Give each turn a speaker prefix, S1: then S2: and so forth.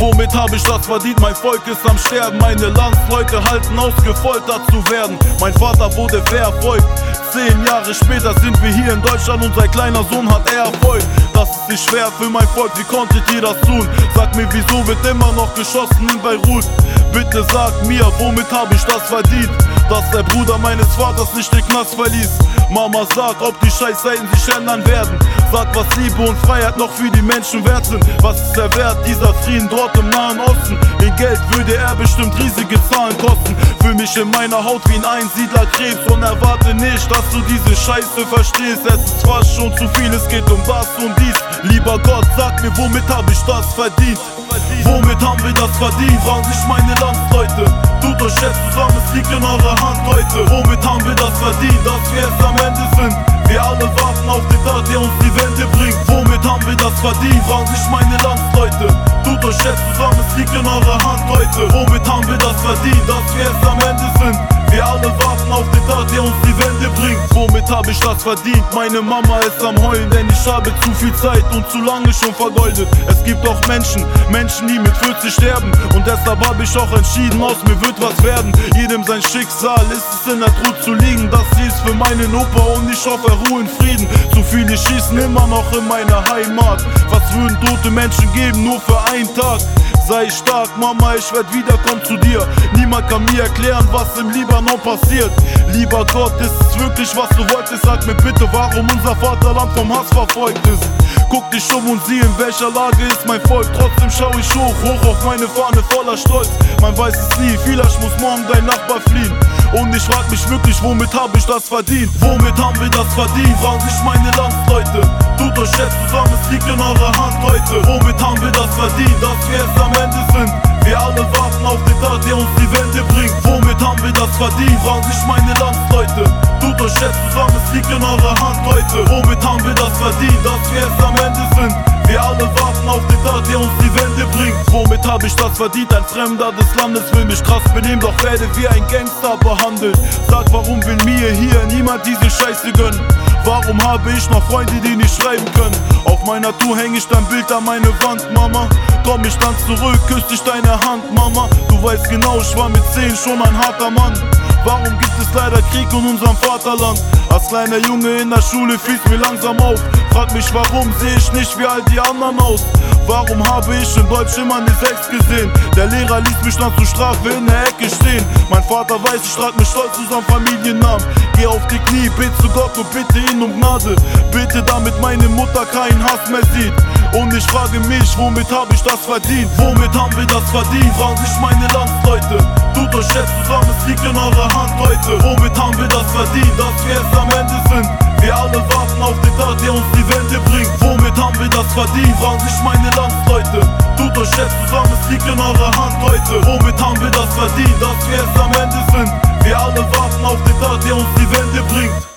S1: Womit hab ich das verdient? Mein Volk ist am Sterben, meine Landsleute halten aus, gefoltert zu werden. Mein Vater wurde verfolgt, 10 Jahre später sind wir hier in Deutschland und sein kleiner Sohn hat Erfolg. Das ist nicht schwer für mein Volk, wie konntet ihr das tun? Sag mir, wieso wird immer noch geschossen in Beirut? Bitte sag mir, womit hab ich das verdient? Dass der Bruder meines Vaters nicht den Knast verließ. Mama, sag, ob die Scheißzeiten sich ändern werden. Sag, was Liebe und Freiheit noch für die Menschen wert sind. Was ist der Wert dieser Frieden dort im Nahen Osten? In Geld würde er bestimmt riesige Zahlen kosten. Fühl mich in meiner Haut wie ein Einsiedlerkrebs und erwarte nicht, dass du diese Scheiße verstehst. Es ist fast schon zu viel, es geht um das und dies. Lieber Gott, sag mir, womit hab ich das verdient? Womit haben wir das verdient? Fragen sich meine Landsleute. Tut euch jetzt zusammen, es liegt in eurer Hand heute. Womit haben wir das verdient? Dass wir es am Ende sind. Wir alle warten auf den Tag, der uns die Wende bringt. Womit haben wir das verdient? Fragen sich meine Landsleute. Tut euch jetzt zusammen, es liegt in eurer Hand heute. Womit haben wir das verdient? Dass wir es am Ende sind. Wir alle warten auf den Tag, der uns die Wende bringt. Womit hab ich das verdient? Meine Mama ist am Heulen, denn ich habe zu viel Zeit und zu lange schon vergeudet. Es gibt auch Menschen, die mit 40 sterben. Und deshalb hab ich auch entschieden, aus mir wird was werden. Jedem sein Schicksal ist es in der Truhe zu liegen. Das hier ist für meinen Opa und ich hoffe, er ruhe in Frieden. Zu viele schießen immer noch in meiner Heimat. Was würden tote Menschen geben, nur für einen Tag? Sei stark, Mama, ich werd wiederkommen zu dir. Niemand kann mir erklären, was im Libanon passiert. Lieber Gott, ist es wirklich, was du wolltest? Sag mir bitte, warum unser Vaterland vom Hass verfolgt ist. Guck dich um und sieh, in welcher Lage ist mein Volk. Trotzdem schau ich hoch auf meine Fahne voller Stolz. Man weiß es nie, vielleicht muss morgen dein Nachbar fliehen. Und ich frag mich wirklich, womit hab ich das verdient? Womit haben wir das verdient? Fragen sich meine Landsleute. Tut euch jetzt zusammen, es liegt in eurer Hand heute. Womit haben wir das verdient? Dass wir es am Ende sind. Wir alle warten auf den Tag, der uns die Wende bringt. Womit haben wir das verdient? Fragen sich meine Landsleute. Tut euch jetzt zusammen, es liegt in eurer Hand heute. Womit haben wir das verdient? Dass wir es am Ende sind. Wir alle warten auf den Tag, der uns die Wende bringt. Womit hab ich das verdient? Ein Fremder des Landes will mich krass benehmen, doch werde wie ein Gangster behandelt. Sag, warum will mir hier niemand diese Scheiße gönnen? Warum habe ich noch Freunde, die nicht schreiben können? Auf meiner Tour häng ich dein Bild an meine Wand, Mama. Komm, ich tanz zurück, küss dich deine Hand, Mama. Du weißt genau, ich war mit 10 schon ein harter Mann. Warum gibt es leider Krieg in unserem Vaterland? Als kleiner Junge in der Schule fiel's mir langsam auf. Frag mich, warum sehe ich nicht wie all die anderen aus? Warum habe ich in Deutsch immer eine 6 gesehen? Der Lehrer ließ mich dann zur Strafe in der Ecke stehen. Mein Vater weiß, ich trag mich stolz unseren Familiennamen. Geh auf die Knie, bete zu Gott und bitte ihn um Gnade. Bitte, damit meine Mutter keinen Hass mehr sieht. Und ich frage mich, womit hab ich das verdient? Womit haben wir das verdient? Fragen sich meine Landsleute. Tut euch jetzt zusammen, es liegt in eurer Hand heute. Womit haben wir das verdient? Dass wir es am Ende sind. Wir alle warten auf den Tag, der uns die Wende bringt. Womit haben wir das verdient? Fragen sich meine Landsleute. Tut euch jetzt zusammen, es liegt in eurer Hand heute. Womit haben wir das verdient? Dass wir es am Ende sind. Wir alle warten auf den Tag, der uns die Wende bringt.